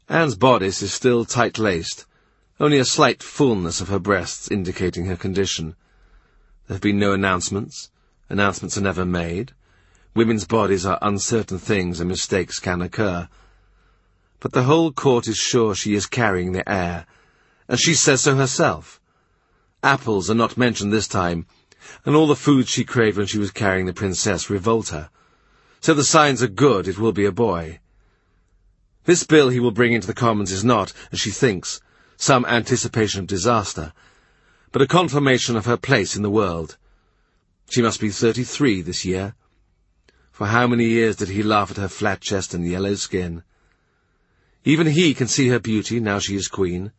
Anne's bodice is still tight-laced, only a slight fullness of her breasts indicating her condition. There have been no announcements. Announcements are never made. Women's bodies are uncertain things and mistakes can occur. But the whole court is sure she is carrying the heir, and she says so herself. Apples are not mentioned this time, and all the food she craved when she was carrying the princess revolt her. So the signs are good, it will be a boy. This bill he will bring into the Commons is not, as she thinks, some anticipation of disaster, but a confirmation of her place in the world. She must be 33 this year. For how many years did he laugh at her flat chest and yellow skin? Even he can see her beauty now she is queen.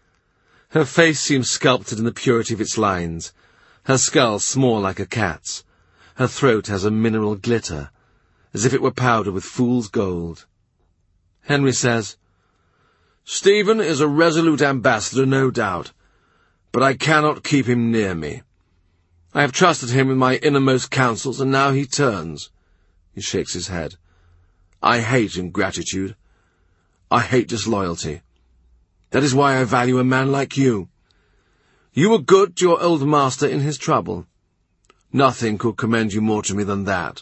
Her face seems sculpted in the purity of its lines, her skull small like a cat's. Her throat has a mineral glitter, as if it were powdered with fool's gold. Henry says, "Stephen is a resolute ambassador, no doubt, but I cannot keep him near me. I have trusted him with my innermost counsels, and now he turns." He shakes his head. "I hate ingratitude. I hate disloyalty. That is why I value a man like you. You were good to your old master in his trouble. Nothing could commend you more to me than that."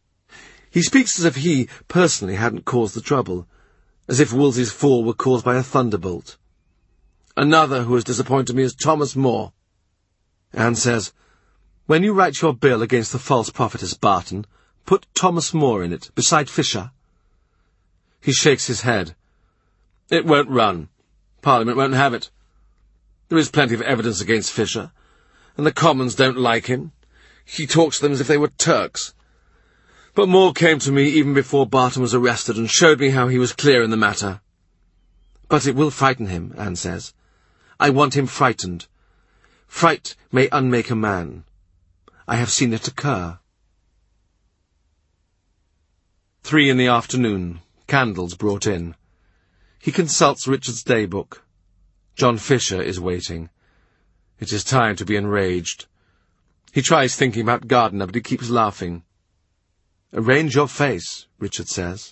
He speaks as if he, personally, hadn't caused the trouble, as if Wolsey's fall were caused by a thunderbolt. "Another who has disappointed me is Thomas More." Anne says, "When you write your bill against the false prophetess Barton, put Thomas More in it, beside Fisher." He shakes his head. "It won't run. Parliament won't have it. There is plenty of evidence against Fisher, and the Commons don't like him. He talks to them as if they were Turks. But More came to me even before Barton was arrested and showed me how he was clear in the matter." "But it will frighten him," Anne says. "I want him frightened. Fright may unmake a man. I have seen it occur." 3 in the afternoon. Candles brought in. He consults Richard's daybook. John Fisher is waiting. It is time to be enraged. He tries thinking about Gardiner, but he keeps laughing. "Arrange your face," Richard says.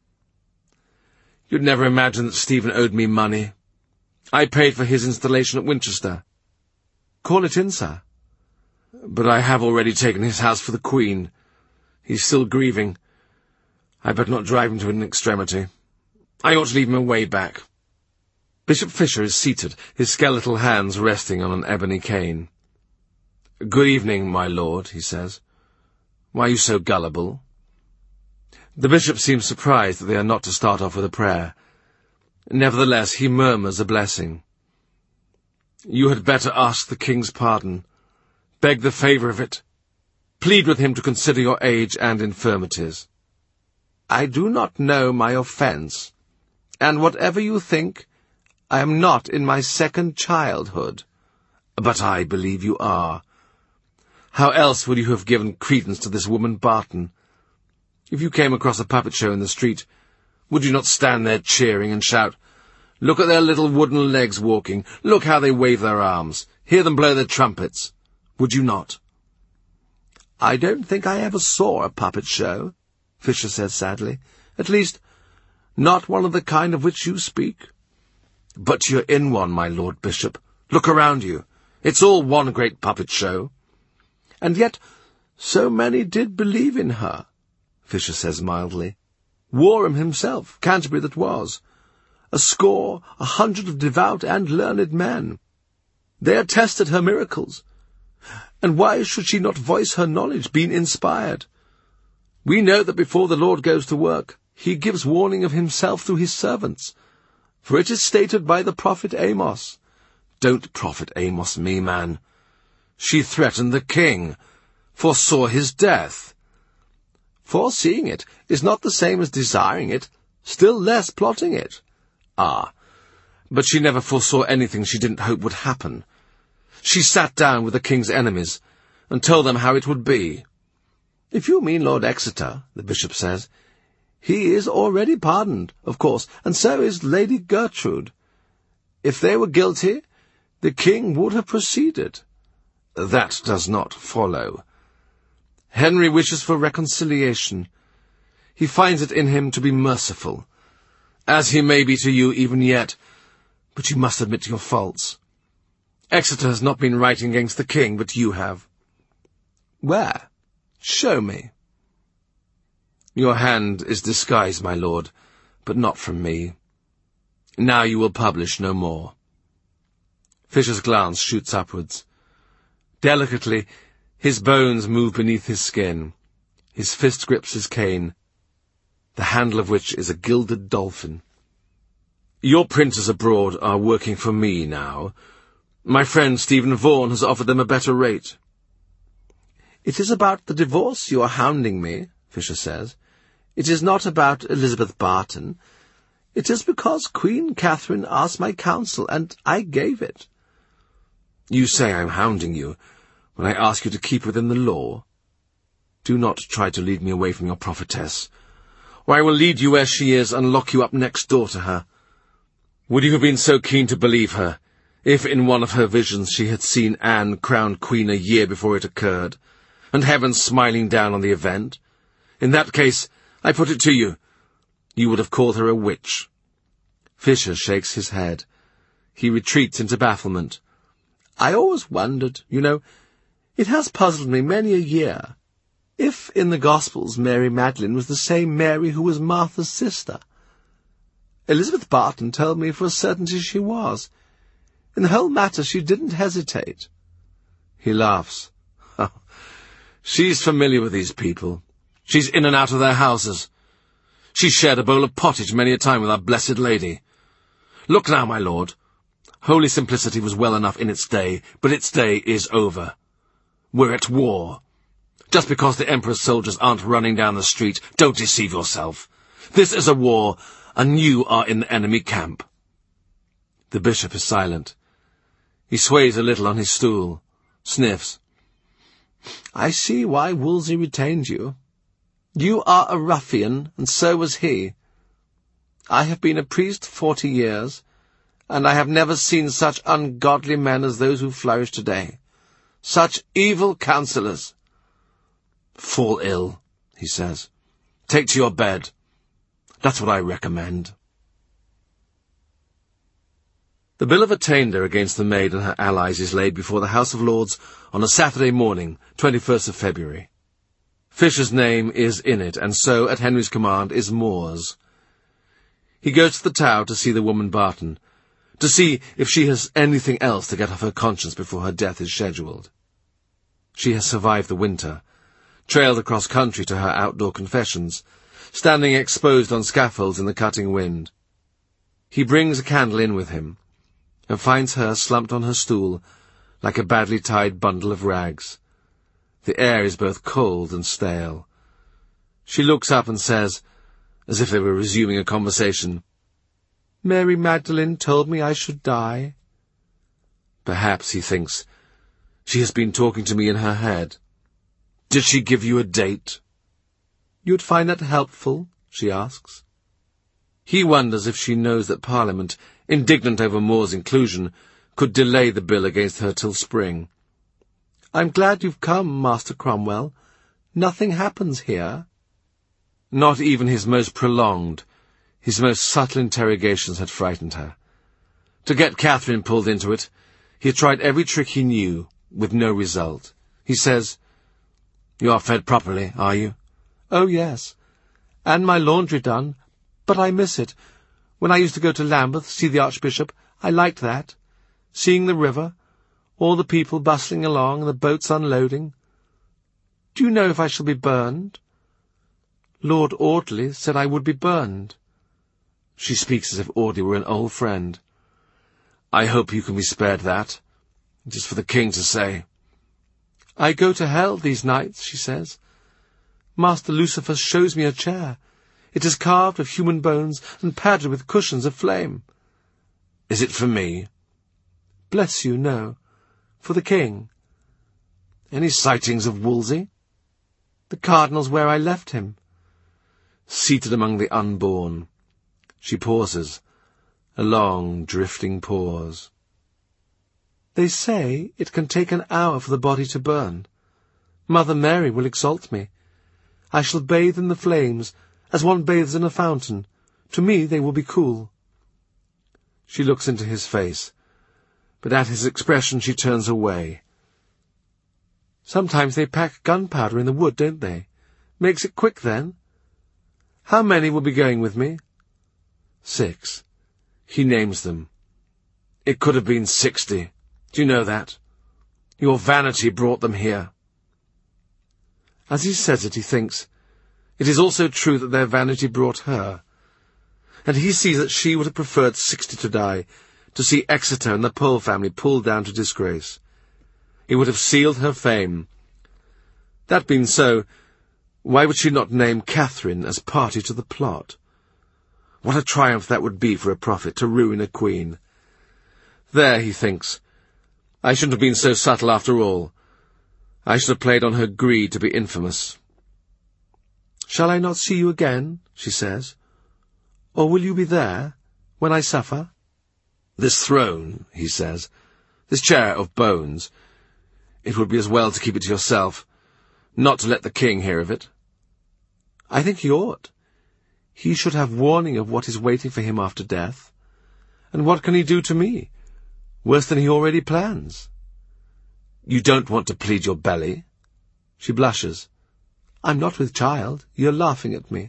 "You'd never imagine that Stephen owed me money. I paid for his installation at Winchester." "Call it in, sir." "But I have already taken his house for the Queen. He's still grieving. I better not drive him to an extremity. I ought to leave him a way back." Bishop Fisher is seated, his skeletal hands resting on an ebony cane. "Good evening, my lord," he says. "Why are you so gullible?" The bishop seems surprised that they are not to start off with a prayer. Nevertheless, he murmurs a blessing. "You had better ask the king's pardon. Beg the favour of it. Plead with him to consider your age and infirmities." "I do not know my offence, and whatever you think, I am not in my second childhood." "But I believe you are. How else would you have given credence to this woman Barton? If you came across a puppet show in the street, would you not stand there cheering and shout, 'Look at their little wooden legs walking, look how they wave their arms, hear them blow their trumpets'? Would you not?" "I don't think I ever saw a puppet show," Fisher says sadly. "At least, not one of the kind of which you speak." "But you're in one, my Lord Bishop. Look around you. It's all one great puppet show." "And yet so many did believe in her," Fisher says mildly. "Warham himself, Canterbury that was. 100 of devout and learned men. They attested her miracles. And why should she not voice her knowledge, being inspired? We know that before the Lord goes to work, he gives warning of himself through his servants. For it is stated by the prophet Amos." "Don't prophet Amos me, man. She threatened the king, foresaw his death." "Foreseeing it is not the same as desiring it, still less plotting it." "Ah, but she never foresaw anything she didn't hope would happen. She sat down with the king's enemies and told them how it would be." "If you mean Lord Exeter," the bishop says, "he is already pardoned, of course, and so is Lady Gertrude. If they were guilty, the king would have proceeded." "That does not follow. Henry wishes for reconciliation. He finds it in him to be merciful. as he may be to you even yet, but you must admit your faults. Exeter has not been writing against the king, but you have. Where? Show me. Your hand is disguised, my lord, but not from me. Now you will publish no more. Fisher's glance shoots upwards. Delicately, his bones move beneath his skin. His fist grips his cane, the handle of which is a gilded dolphin. Your printers abroad are working for me now. My friend Stephen Vaughan has offered them a better rate. It is about the divorce you are hounding me, Fisher says. It is not about Elizabeth Barton. It is because Queen Catherine asked my counsel, and I gave it. You say I am hounding you when I ask you to keep within the law. Do not try to lead me away from your prophetess, or I will lead you where she is and lock you up next door to her. Would you have been so keen to believe her, if in one of her visions she had seen Anne crowned queen a year before it occurred, and heaven smiling down on the event? In that case, I put it to you, you would have called her a witch. Fisher shakes his head. He retreats into bafflement. I always wondered, you know, it has puzzled me many a year, if in the Gospels Mary Magdalene was the same Mary who was Martha's sister. Elizabeth Barton told me for a certainty she was. In the whole matter she didn't hesitate. He laughs. She's familiar with these people. She's in and out of their houses. She's shared a bowl of pottage many a time with our Blessed Lady. Look now, my lord. Holy simplicity was well enough in its day, but its day is over. We're at war. Just because the Emperor's soldiers aren't running down the street, don't deceive yourself. This is a war, and you are in the enemy camp. The bishop is silent. He sways a little on his stool, sniffs. I see why Wolsey retained you. You are a ruffian, and so was he. I have been a priest 40 years, and I have never seen such ungodly men as those who flourish today. Such evil counsellors. Fall ill, he says. Take to your bed. That's what I recommend. The bill of attainder against the Maid and her allies is laid before the House of Lords on a Saturday morning, 21st of February. Fisher's name is in it, and so, at Henry's command, is Moore's. He goes to the Tower to see the woman Barton, to see if she has anything else to get off her conscience before her death is scheduled. She has survived the winter, trailed across country to her outdoor confessions, standing exposed on scaffolds in the cutting wind. He brings a candle in with him, and finds her slumped on her stool like a badly tied bundle of rags. The air is both cold and stale. She looks up and says, as if they were resuming a conversation, Mary Magdalene told me I should die. Perhaps, he thinks, she has been talking to me in her head. Did she give you a date? You'd find that helpful, she asks. He wonders if she knows that Parliament, indignant over Moore's inclusion, could delay the bill against her till spring. I'm glad you've come, Master Cromwell. Nothing happens here. Not even his most prolonged, his most subtle interrogations had frightened her. To get Catherine pulled into it, he had tried every trick he knew, with no result. He says, You are fed properly, are you? Oh, yes. And my laundry done, but I miss it. When I used to go to Lambeth, see the Archbishop, I liked that. Seeing the river, all the people bustling along, and the boats unloading. Do you know if I shall be burned? Lord Audley said I would be burned. She speaks as if Audley were an old friend. I hope you can be spared that. It is for the king to say. I go to hell these nights, she says. Master Lucifer shows me a chair. It is carved of human bones and padded with cushions of flame. Is it for me? Bless you, no. For the king. Any sightings of Wolsey? The cardinal's where I left him. Seated among the unborn. She pauses. A long, drifting pause. They say it can take an hour for the body to burn. Mother Mary will exalt me. I shall bathe in the flames, as one bathes in a fountain, To me they will be cool. She looks into his face, but at his expression she turns away. Sometimes they pack gunpowder in the wood, don't they? Makes it quick, then. How many will be going with me? 6. He names them. It could have been 60. Do you know that? Your vanity brought them here. As he says it, he thinks, it is also true that their vanity brought her. And he sees that she would have preferred 60 to die, to see Exeter and the Pole family pulled down to disgrace. It would have sealed her fame. That being so, why would she not name Catherine as party to the plot? What a triumph that would be for a prophet, to ruin a queen. There, he thinks, I shouldn't have been so subtle after all. I should have played on her greed to be infamous. Shall I not see you again, she says, or will you be there, when I suffer? This throne, he says, this chair of bones, it would be as well to keep it to yourself, not to let the king hear of it. I think he ought. He should have warning of what is waiting for him after death. And what can he do to me? Worse than he already plans. You don't want to plead your belly? She blushes. I'm not with child. You're laughing at me.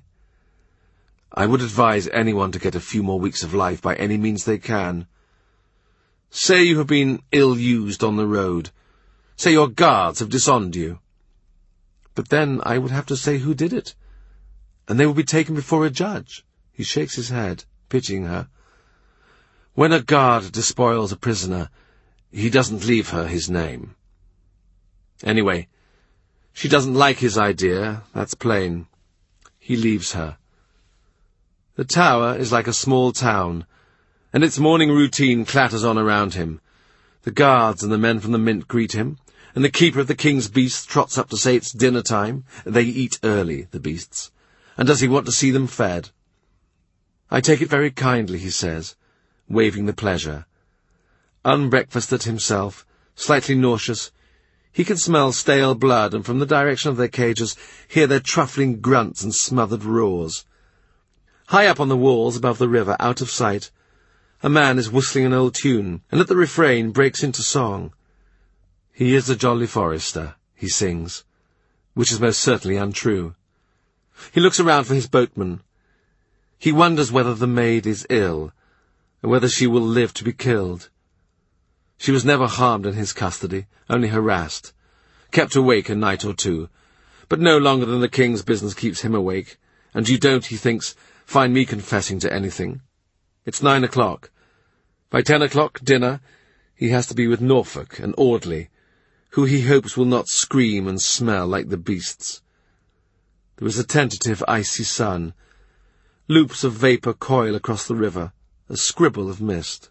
I would advise anyone to get a few more weeks of life by any means they can. Say you have been ill-used on the road. Say your guards have dishonoured you. But then I would have to say who did it, and they will be taken before a judge. He shakes his head, pitying her. When a guard despoils a prisoner, he doesn't leave her his name. Anyway, she doesn't like his idea, that's plain. He leaves her. The Tower is like a small town, and its morning routine clatters on around him. The guards and the men from the Mint greet him, and the keeper of the king's beasts trots up to say it's dinner time. They eat early, the beasts. And does he want to see them fed? I take it very kindly, he says, waving the pleasure. Unbreakfasted himself, slightly nauseous, he can smell stale blood, and from the direction of their cages hear their truffling grunts and smothered roars. High up on the walls above the river, out of sight, a man is whistling an old tune, and at the refrain breaks into song. He is a jolly forester, he sings, which is most certainly untrue. He looks around for his boatman. He wonders whether the maid is ill, and whether she will live to be killed. She was never harmed in his custody, only harassed, kept awake a night or two, but no longer than the king's business keeps him awake, and you don't, he thinks, find me confessing to anything. It's 9 o'clock. By 10 o'clock, dinner, he has to be with Norfolk and Audley, who he hopes will not scream and smell like the beasts. There is a tentative icy sun. Loops of vapour coil across the river, a scribble of mist.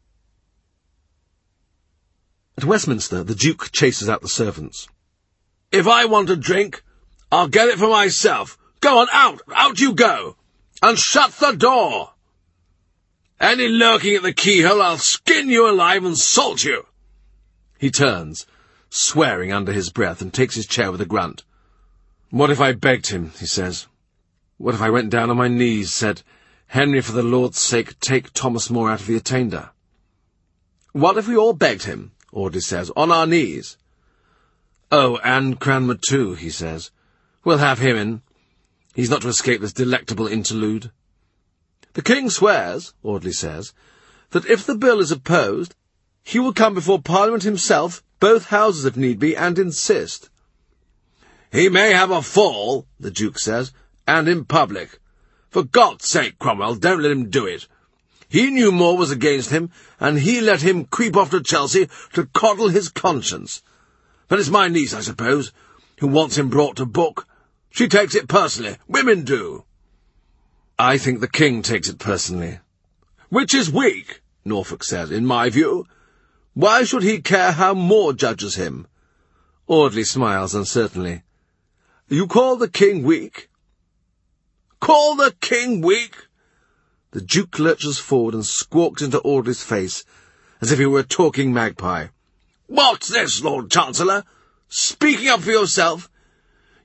At Westminster, the Duke chases out the servants. If I want a drink, I'll get it for myself. Go on, out! Out you go! And shut the door! Any lurking at the keyhole, I'll skin you alive and salt you! He turns, swearing under his breath, and takes his chair with a grunt. What if I begged him, he says. What if I went down on my knees, said, Henry, for the Lord's sake, take Thomas More out of the attainder? What if we all begged him, Audley says, on our knees? Oh, and Cranmer too, he says. We'll have him in. He's not to escape this delectable interlude. The king swears, Audley says, that if the bill is opposed, he will come before Parliament himself, both houses if need be, and insist. He may have a fall, the Duke says, and in public. For God's sake, Cromwell, don't let him do it. He knew More was against him, and he let him creep off to Chelsea to coddle his conscience. But it's my niece, I suppose, who wants him brought to book. She takes it personally. Women do. I think the king takes it personally. Which is weak, Norfolk says, in my view. Why should he care how More judges him? Audley smiles uncertainly. You call the king weak? Call the king weak? The Duke lurches forward and squawks into Audley's face, as if he were a talking magpie. What's this, Lord Chancellor? Speaking up for yourself?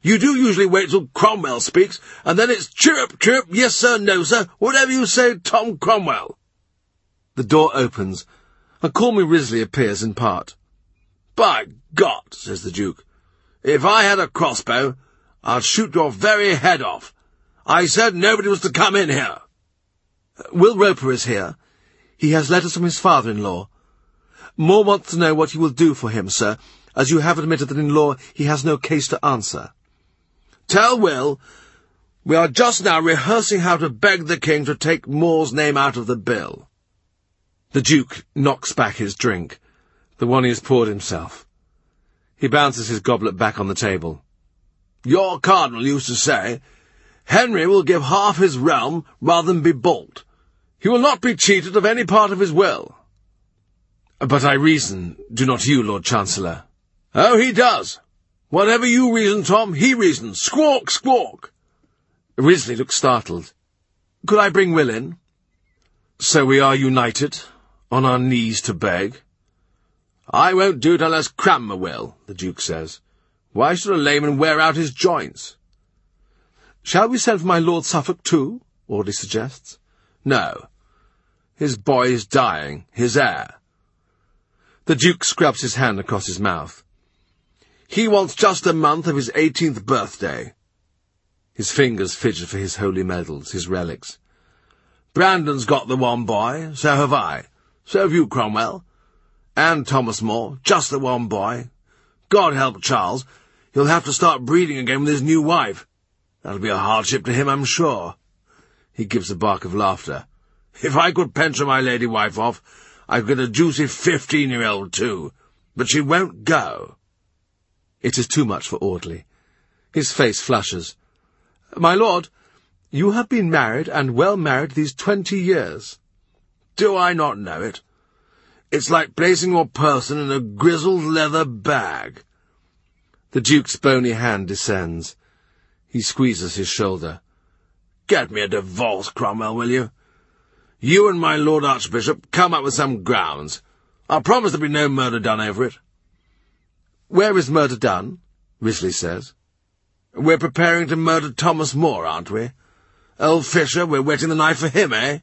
You do usually wait till Cromwell speaks, and then it's chirrup, chirrup, yes sir, no sir, whatever you say, Tom Cromwell. The door opens, and Call Me Risley appears in part. By God, says the Duke, if I had a crossbow, I'd shoot your very head off. I said nobody was to come in here. Will Roper is here. He has letters from his father-in-law. Moore wants to know what you will do for him, sir, as you have admitted that in law he has no case to answer. Tell Will, we are just now rehearsing how to beg the King to take Moore's name out of the bill. The Duke knocks back his drink, the one he has poured himself. He bounces his goblet back on the table. Your cardinal used to say, Henry will give half his realm rather than be balked. He will not be cheated of any part of his will. But I reason, do not you, Lord Chancellor? Oh, he does. Whatever you reason, Tom, he reasons. Squawk, squawk. Risley looked startled. Could I bring Will in? So we are united, on our knees to beg? I won't do it unless Cranmer will, the Duke says. Why should a layman wear out his joints? Shall we send for my Lord Suffolk too? Audley suggests. No. His boy is dying, his heir. The Duke scrubs his hand across his mouth. He wants just a month of his 18th birthday. His fingers fidget for his holy medals, his relics. Brandon's got the one boy, so have I. So have you, Cromwell. And Thomas More, just the one boy. God help Charles, he'll have to start breeding again with his new wife. That'll be a hardship to him, I'm sure. He gives a bark of laughter. If I could pension my lady wife off, I could get a juicy 15-year-old too. But she won't go. It is too much for Audley. His face flushes. My lord, you have been married, and well married, these 20 years. Do I not know it? It's like placing your person in a grizzled leather bag. The Duke's bony hand descends. He squeezes his shoulder. Get me a divorce, Cromwell, will you? You and my Lord Archbishop come up with some grounds. I'll promise there'll be no murder done over it. Where is murder done? Risley says. We're preparing to murder Thomas More, aren't we? Old Fisher, we're whetting the knife for him, eh?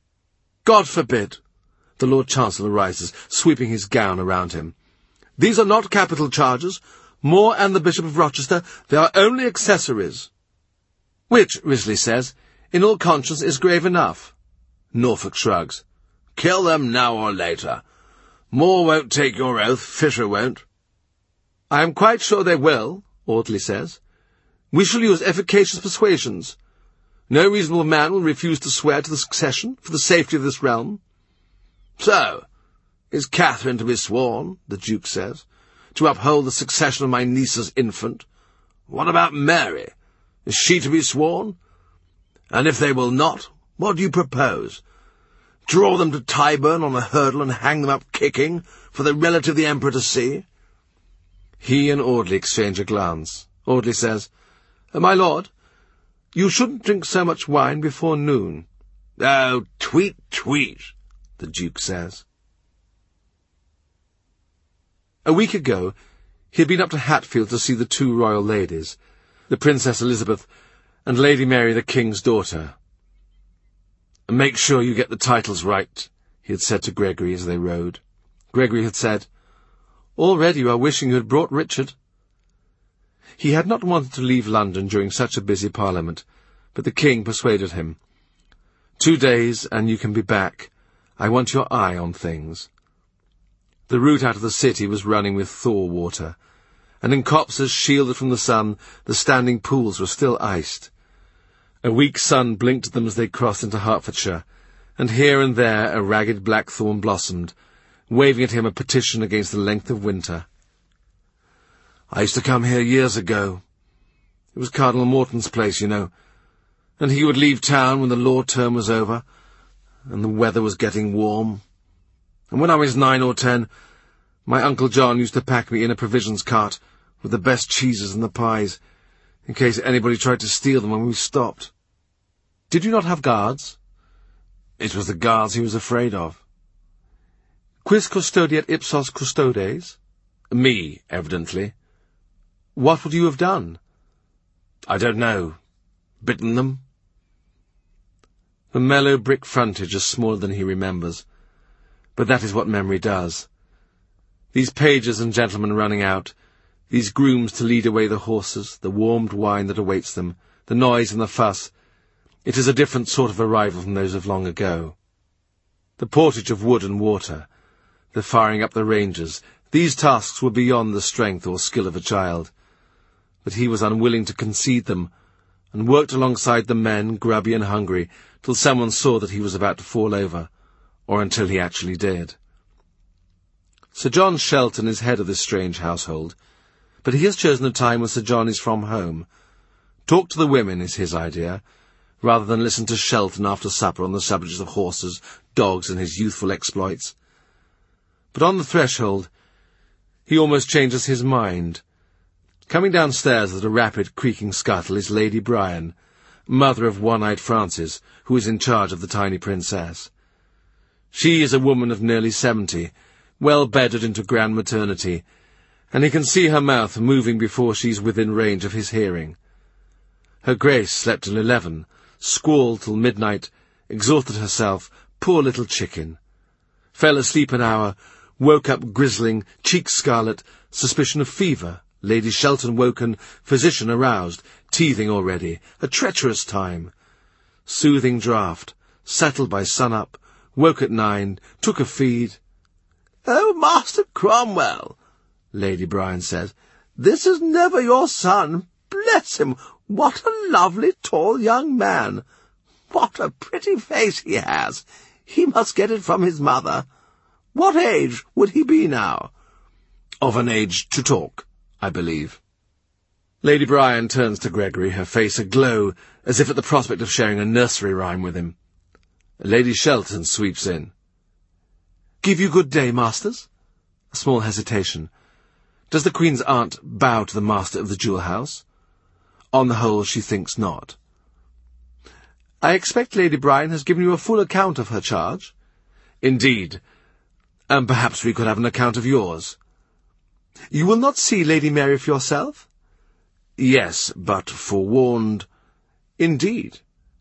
God forbid. The Lord Chancellor rises, sweeping his gown around him. These are not capital charges. More and the Bishop of Rochester, they are only accessories. Which, Risley says, in all conscience is grave enough. Norfolk shrugs. Kill them now or later. More won't take your oath, Fisher won't. I am quite sure they will, Audley says. We shall use efficacious persuasions. No reasonable man will refuse to swear to the succession for the safety of this realm. So, is Catherine to be sworn, the Duke says, to uphold the succession of my niece's infant? What about Mary? Is she to be sworn? And if they will not, what do you propose? Draw them to Tyburn on a hurdle and hang them up kicking for the relative of the Emperor to see? He and Audley exchange a glance. Audley says, My lord, you shouldn't drink so much wine before noon. Oh, tweet, tweet, the Duke says. A week ago, he had been up to Hatfield to see the two royal ladies, the Princess Elizabeth and Lady Mary, the King's daughter. Make sure you get the titles right, he had said to Gregory as they rode. Gregory had said, Already you are wishing you had brought Richard. He had not wanted to leave London during such a busy Parliament, but the King persuaded him. 2 days, and you can be back. I want your eye on things. The route out of the city was running with thaw water, and in copses shielded from the sun, the standing pools were still iced. A weak sun blinked at them as they crossed into Hertfordshire, and here and there a ragged blackthorn blossomed, waving at him a petition against the length of winter. I used to come here years ago. It was Cardinal Morton's place, you know, and he would leave town when the law term was over, and the weather was getting warm. And when I was 9 or 10, my Uncle John used to pack me in a provisions cart with the best cheeses and the pies, in case anybody tried to steal them when we stopped. Did you not have guards? It was the guards he was afraid of. Quis custodiet ipsos custodes? Me, evidently. What would you have done? I don't know. Bitten them? The mellow brick frontage is smaller than he remembers, but that is what memory does. These pages and gentlemen running out, these grooms to lead away the horses, the warmed wine that awaits them, the noise and the fuss, it is a different sort of arrival from those of long ago. The portage of wood and water, the firing up the ranges, these tasks were beyond the strength or skill of a child. But he was unwilling to concede them, and worked alongside the men, grubby and hungry, till someone saw that he was about to fall over, or until he actually did. Sir John Shelton is head of this strange household, but he has chosen a time when Sir John is from home. Talk to the women is his idea, rather than listen to Shelton after supper on the subjects of horses, dogs, and his youthful exploits. But on the threshold, he almost changes his mind. Coming downstairs at a rapid, creaking scuttle is Lady Brian, mother of one-eyed Francis, who is in charge of the tiny princess. She is a woman of nearly 70, well bedded into grand maternity, and he can see her mouth moving before she's within range of his hearing. Her Grace slept till 11, squalled till midnight, exhausted herself, poor little chicken. Fell asleep an hour, woke up grizzling, cheeks scarlet, suspicion of fever, Lady Shelton woken, physician aroused, teething already, a treacherous time. Soothing draught, settled by sun-up, woke at 9, took a feed. "Oh, Master Cromwell," Lady Brian says, "this is never your son. Bless him, what a lovely tall young man. What a pretty face he has. He must get it from his mother. What age would he be now?" "Of an age to talk, I believe." Lady Brian turns to Gregory, her face aglow, as if at the prospect of sharing a nursery rhyme with him. Lady Shelton sweeps in. "Give you good day, masters?" A small hesitation. Does the Queen's aunt bow to the master of the jewel house? On the whole, she thinks not. "I expect Lady Brian has given you a full account of her charge?" "Indeed. And perhaps we could have an account of yours." "You will not see Lady Mary for yourself?" "Yes, but forewarned." "Indeed.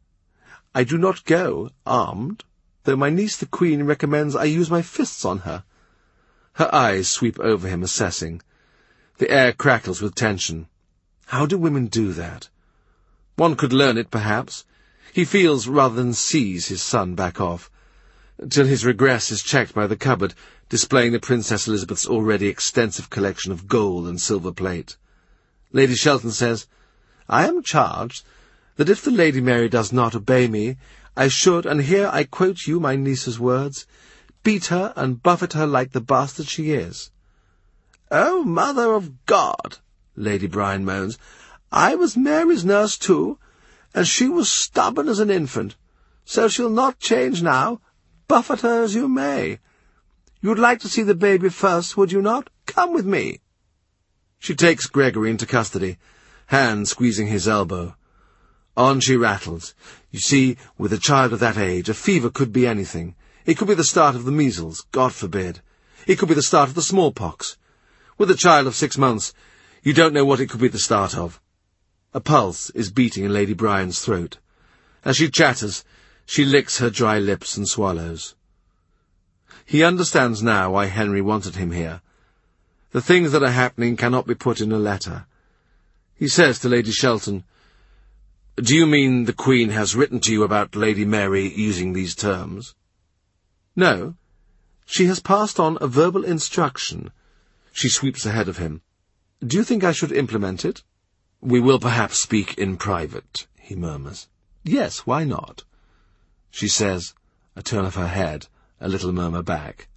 I do not go armed, though my niece the Queen recommends I use my fists on her." Her eyes sweep over him, assessing. The air crackles with tension. How do women do that? One could learn it, perhaps. He feels rather than sees his son back off, till his regress is checked by the cupboard, displaying the Princess Elizabeth's already extensive collection of gold and silver plate. Lady Shelton says, "I am charged that if the Lady Mary does not obey me, I should, and here I quote you my niece's words, beat her and buffet her like the bastard she is." "Oh, Mother of God," Lady Brian moans, "I was Mary's nurse too, and she was stubborn as an infant, so she'll not change now, buffet her as you may. You'd like to see the baby first, would you not? Come with me." She takes Gregory into custody, hand squeezing his elbow. On she rattles. You see, with a child of that age, a fever could be anything. It could be the start of the measles, God forbid. It could be the start of the smallpox. With a child of 6 months, you don't know what it could be the start of. A pulse is beating in Lady Brian's throat. As she chatters, she licks her dry lips and swallows. He understands now why Henry wanted him here. The things that are happening cannot be put in a letter. He says to Lady Shelton, "Do you mean the Queen has written to you about Lady Mary using these terms?" "No. She has passed on a verbal instruction." She sweeps ahead of him. "Do you think I should implement it?" "We will perhaps speak in private," he murmurs. "Yes, why not?" She says, a turn of her head, a little murmur back.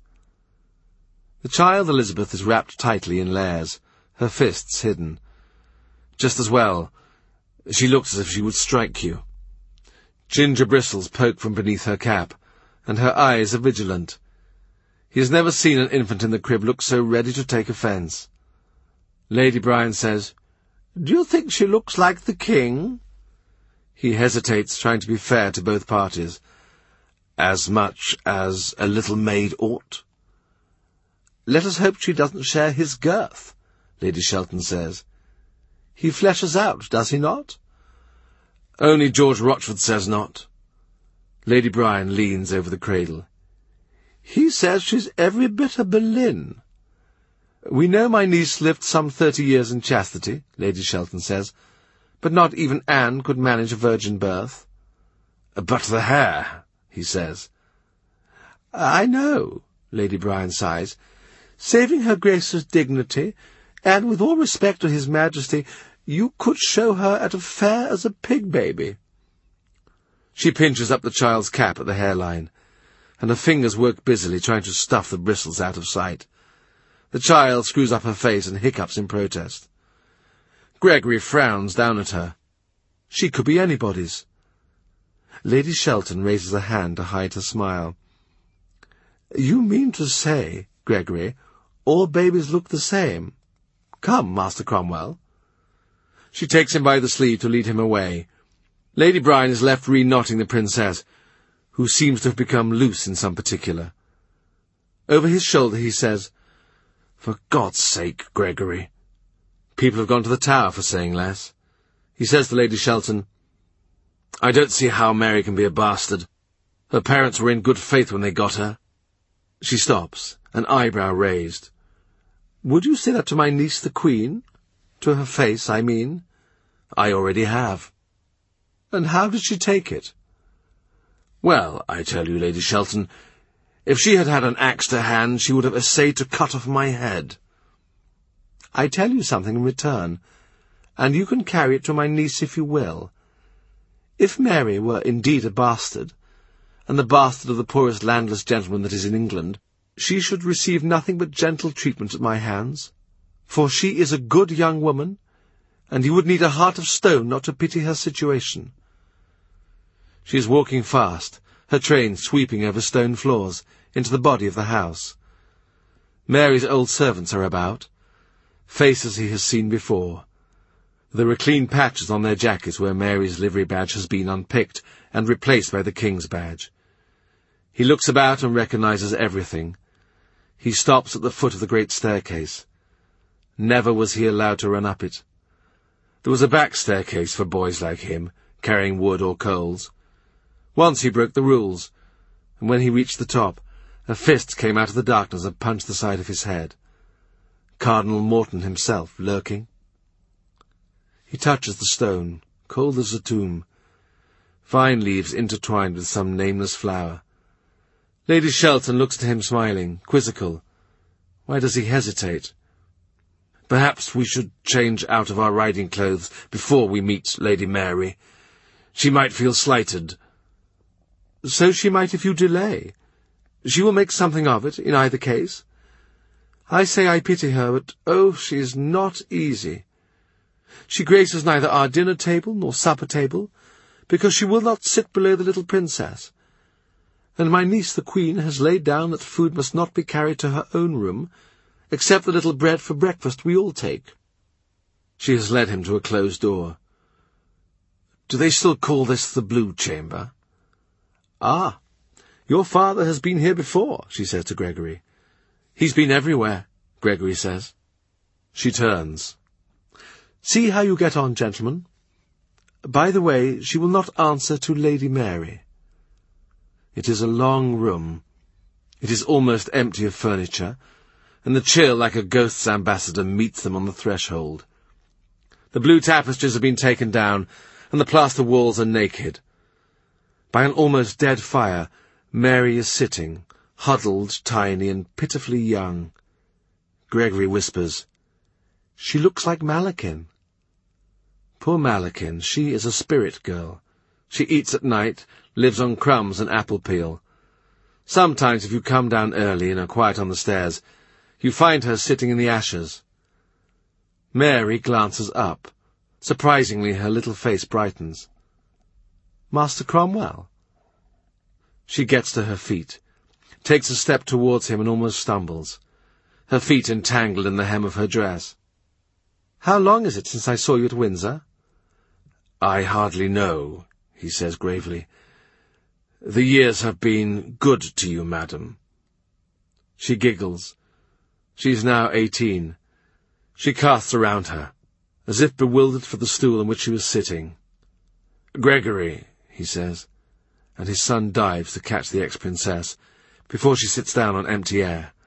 The child Elizabeth is wrapped tightly in layers, her fists hidden. Just as well. She looks as if she would strike you. Ginger bristles poke from beneath her cap, and her eyes are vigilant. He has never seen an infant in the crib look so ready to take offence. Lady Brian says, "Do you think she looks like the King?" He hesitates, trying to be fair to both parties. "As much as a little maid ought?" "Let us hope she doesn't share his girth," Lady Shelton says. He fleshes out, does he not?" "Only George Rochford says not." Lady Bryan leans over the cradle. "He says she's every bit a Boleyn." "We know my niece lived some 30 years in chastity," Lady Shelton says, "but not even Anne could manage a virgin birth." "But the hair," he says. "I know," Lady Bryan sighs. "Saving her Grace's dignity, and with all respect to His Majesty, you could show her at a fair as a pig-baby." She pinches up the child's cap at the hairline, and her fingers work busily trying to stuff the bristles out of sight. The child screws up her face and hiccups in protest. Gregory frowns down at her. She could be anybody's. Lady Shelton raises a hand to hide her smile. "You mean to say, Gregory, all babies look the same? Come, Master Cromwell." She takes him by the sleeve to lead him away. Lady Bryan is left re-knotting the princess, who seems to have become loose in some particular. Over his shoulder he says, "For God's sake, Gregory." People have gone to the Tower for saying less. He says to Lady Shelton, "I don't see how Mary can be a bastard. Her parents were in good faith when they got her." She stops, an eyebrow raised. "Would you say that to my niece the Queen? To her face, I mean." "I already have." "And how did she take it?" "Well, I tell you, Lady Shelton, if she had had an axe to hand, she would have essayed to cut off my head." "I tell you something in return, and you can carry it to my niece if you will. If Mary were indeed a bastard, and the bastard of the poorest landless gentleman that is in England, she should receive nothing but gentle treatment at my hands, for she is a good young woman, and you would need a heart of stone not to pity her situation." She is walking fast, her train sweeping over stone floors, into the body of the house. Mary's old servants are about, faces he has seen before. There are clean patches on their jackets where Mary's livery badge has been unpicked and replaced by the King's badge. He looks about and recognizes everything. He stops at the foot of the great staircase. Never was he allowed to run up it. There was a back staircase for boys like him, carrying wood or coals. Once he broke the rules, and when he reached the top, a fist came out of the darkness and punched the side of his head. Cardinal Morton himself lurking. He touches the stone, cold as a tomb. Vine leaves intertwined with some nameless flower. Lady Shelton looks at him smiling, quizzical. Why does he hesitate? "Perhaps we should change out of our riding clothes before we meet Lady Mary. She might feel slighted." "So she might if you delay. She will make something of it, in either case. I say I pity her, but, oh, she is not easy. She graces neither our dinner table nor supper table, because she will not sit below the little princess. And my niece the Queen has laid down that food must not be carried to her own room, except the little bread for breakfast we all take." She has led him to a closed door. "Do they still call this the Blue Chamber?" "Ah, your father has been here before," she says to Gregory. "He's been everywhere," Gregory says. She turns. "See how you get on, gentlemen. By the way, she will not answer to Lady Mary." It is a long room. It is almost empty of furniture, and the chill, like a ghost's ambassador, meets them on the threshold. The blue tapestries have been taken down, and the plaster walls are naked. By an almost dead fire, Mary is sitting, huddled, tiny, and pitifully young. Gregory whispers, "She looks like Malakin." Poor Malakin, she is a spirit girl. She eats at night, lives on crumbs and apple peel. Sometimes, if you come down early and are quiet on the stairs, you find her sitting in the ashes. Mary glances up. Surprisingly, her little face brightens. "Master Cromwell?" She gets to her feet, takes a step towards him and almost stumbles, her feet entangled in the hem of her dress. "How long is it since I saw you at Windsor?" "I hardly know," he says gravely. "The years have been good to you, madam." She giggles. She is now 18. She casts around her. as if bewildered for the stool on which he was sitting. "Gregory," he says, and his son dives to catch the ex-princess, before she sits down on empty air.